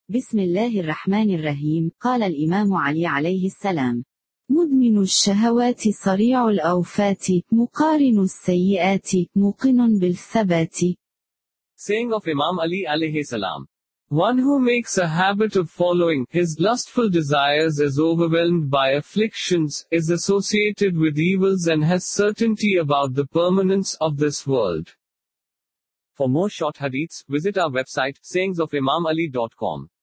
بسم الله الرحمن الرحيم. قال الإمام علي عليه السلام: مدمن الشهوات صريع الأوفات، مقارن السيئات، موقن بالثبات. Saying of Imam Ali alayhi salam. One who makes a habit of following his lustful desires is overwhelmed by afflictions, is associated with evils and has certainty about the permanence of this world. For more short hadiths, visit our website, sayingsofimamali.com.